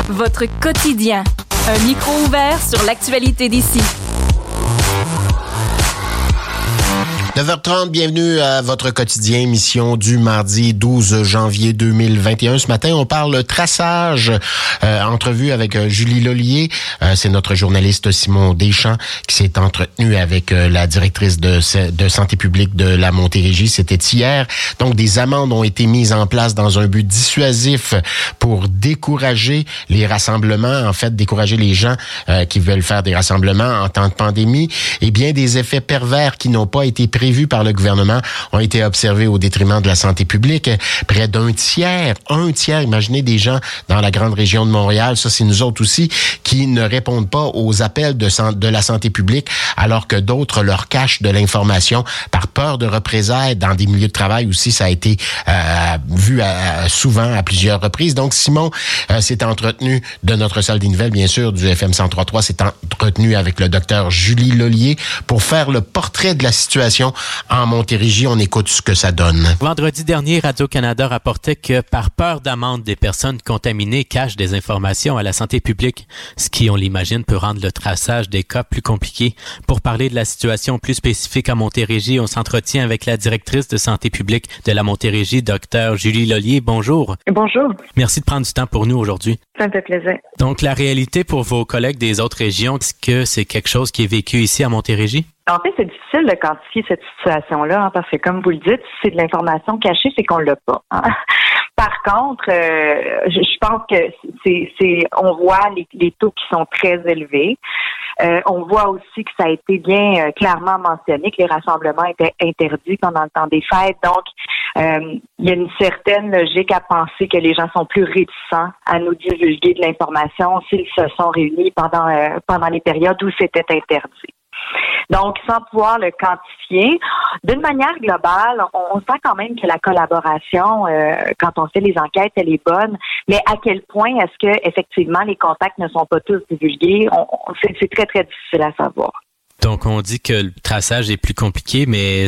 votre quotidien. Un micro ouvert sur l'actualité d'ici. 9h30, bienvenue à votre quotidien, émission du mardi 12 janvier 2021. Ce matin, on parle traçage. Entrevue avec Julie Lollier. C'est notre journaliste Simon Deschamps qui s'est entretenu avec la directrice de santé publique de la Montérégie. C'était hier. Donc, des amendes ont été mises en place dans un but dissuasif pour décourager les rassemblements, en fait, décourager les gens qui veulent faire des rassemblements en temps de pandémie. Et bien, des effets pervers qui n'ont pas été prévus par le gouvernement ont été observés au détriment de la santé publique. Près d'un tiers, imaginez des gens dans la grande région de Montréal, ça c'est nous autres aussi, qui ne répondent pas aux appels de la santé publique, alors que d'autres leur cachent de l'information par peur de représailles. Dans des milieux de travail aussi, ça a été vu souvent à plusieurs reprises. Donc Simon s'est entretenu de notre salle des nouvelles, bien sûr, du FM 103.3, s'est entretenu avec le docteur Julie Lollier pour faire le portrait de la situation en Montérégie. On écoute ce que ça donne. Vendredi dernier, Radio-Canada rapportait que par peur d'amende, des personnes contaminées cachent des informations à la santé publique, ce qui, on l'imagine, peut rendre le traçage des cas plus compliqué. Pour parler de la situation plus spécifique à Montérégie, on s'entretient avec la directrice de santé publique de la Montérégie, Dr Julie Lollier. Bonjour. Bonjour. Merci de prendre du temps pour nous aujourd'hui. Ça me fait plaisir. Donc, la réalité pour vos collègues des autres régions, est-ce que c'est quelque chose qui est vécu ici à Montérégie? En fait, c'est difficile de quantifier cette situation-là, parce que, comme vous le dites, si c'est de l'information cachée, c'est qu'on l'a pas. Hein? Par contre, je pense que on voit les taux qui sont très élevés. On voit aussi que ça a été bien clairement mentionné que les rassemblements étaient interdits pendant le temps des fêtes. Donc, il y a une certaine logique à penser que les gens sont plus réticents à nous divulguer de l'information s'ils se sont réunis pendant les périodes où c'était interdit. Donc, sans pouvoir le quantifier, d'une manière globale, on sent quand même que la collaboration, quand on fait les enquêtes, elle est bonne. Mais à quel point est-ce que effectivement les contacts ne sont pas tous divulgués? C'est très, très difficile à savoir. Donc, on dit que le traçage est plus compliqué, mais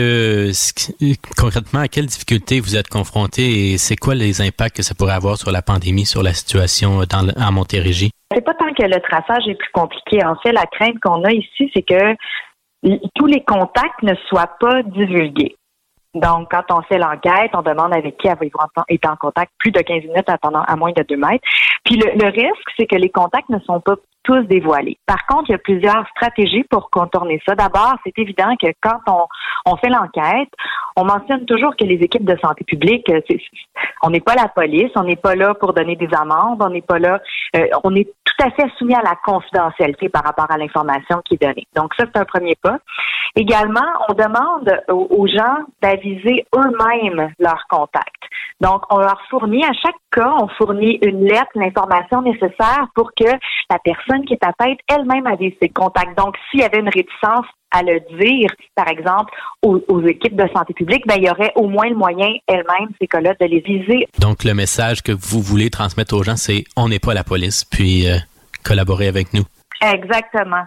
concrètement, à quelles difficultés vous êtes confrontés et c'est quoi les impacts que ça pourrait avoir sur la pandémie, sur la situation en Montérégie? C'est pas tant que le traçage est plus compliqué. En fait, la crainte qu'on a ici, c'est que tous les contacts ne soient pas divulgués. Donc, quand on fait l'enquête, on demande avec qui avez-vous été en contact plus de 15 minutes à moins de 2 mètres. Puis le risque, c'est que les contacts ne sont pas tous dévoilés. Par contre, il y a plusieurs stratégies pour contourner ça. D'abord, c'est évident que quand on fait l'enquête, on mentionne toujours que les équipes de santé publique, on n'est pas la police, on n'est pas là pour donner des amendes, on n'est pas là, on est tout à fait soumis à la confidentialité par rapport à l'information qui est donnée. Donc ça, c'est un premier pas. Également, on demande aux gens d'aviser eux-mêmes leurs contacts. Donc, on leur fournit, à chaque cas, on fournit une lettre, l'information nécessaire pour que la personne qui est atteinte elle-même avise ses contacts. Donc, s'il y avait une réticence à le dire, par exemple, aux équipes de santé publique, il y aurait au moins le moyen elle-même, ces cas-là, de les viser. Donc, le message que vous voulez transmettre aux gens, c'est « on n'est pas la police », puis collaborez avec nous. Exactement.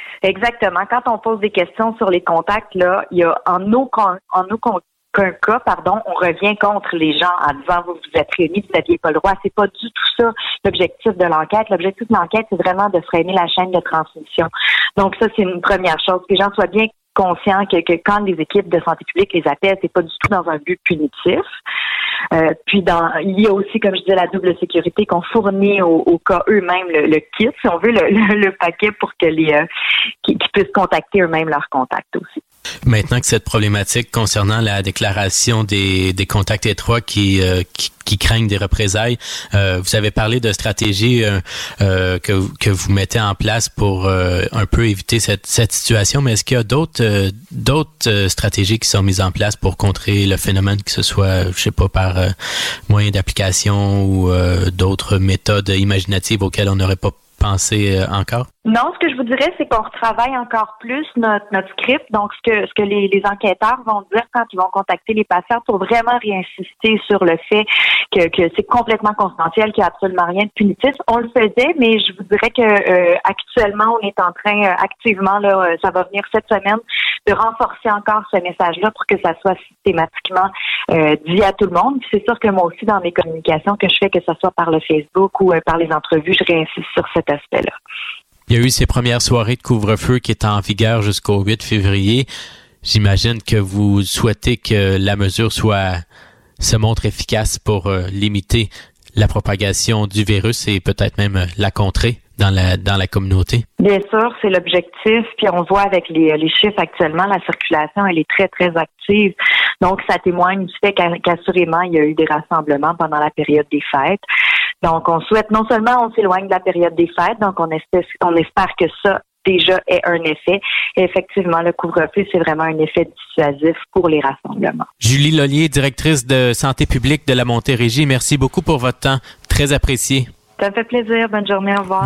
Quand on pose des questions sur les contacts, là, il y a en aucun cas, on revient contre les gens en disant vous êtes réunis, vous n'aviez pas le droit. C'est pas du tout ça l'objectif de l'enquête. L'objectif de l'enquête, c'est vraiment de freiner la chaîne de transmission. Donc ça, c'est une première chose. Que les gens soient bien conscients que quand les équipes de santé publique les appellent, c'est pas du tout dans un but punitif. Puis il y a aussi, comme je disais, la double sécurité qu'on fournit au cas eux-mêmes le kit, si on veut, le paquet pour que qu'ils puissent contacter eux-mêmes leurs contacts aussi. Maintenant que cette problématique concernant la déclaration des contacts étroits qui craignent des représailles, vous avez parlé de stratégies que vous mettez en place pour un peu éviter cette situation, mais est-ce qu'il y a d'autres stratégies qui sont mises en place pour contrer le phénomène, que ce soit, je sais pas, par moyen d'application ou d'autres méthodes imaginatives auxquelles on n'aurait pas pensé encore? Non, ce que je vous dirais, c'est qu'on retravaille encore plus notre script. Donc, ce que les enquêteurs vont dire quand ils vont contacter les patients pour vraiment réinsister sur le fait que c'est complètement confidentiel, qu'il n'y a absolument rien de punitif. On le faisait, mais je vous dirais que actuellement, on est en train activement, là, ça va venir cette semaine, de renforcer encore ce message-là pour que ça soit systématiquement dit à tout le monde. Puis c'est sûr que moi aussi, dans mes communications que je fais, que ce soit par le Facebook ou par les entrevues, je réinsiste sur cet aspect-là. Il y a eu ces premières soirées de couvre-feu qui étaient en vigueur jusqu'au 8 février. J'imagine que vous souhaitez que la mesure se montre efficace pour limiter la propagation du virus et peut-être même la contrer dans la communauté. Bien sûr, c'est l'objectif. Puis on voit avec les chiffres actuellement, la circulation, elle est très, très active. Donc, ça témoigne du fait qu'assurément, il y a eu des rassemblements pendant la période des fêtes. Donc, on souhaite, non seulement on s'éloigne de la période des fêtes, donc on espère que ça déjà ait un effet. Et effectivement, le couvre-feu, c'est vraiment un effet dissuasif pour les rassemblements. Julie Lollier, directrice de santé publique de la Montérégie, merci beaucoup pour votre temps. Très apprécié. Ça me fait plaisir. Bonne journée. Au revoir.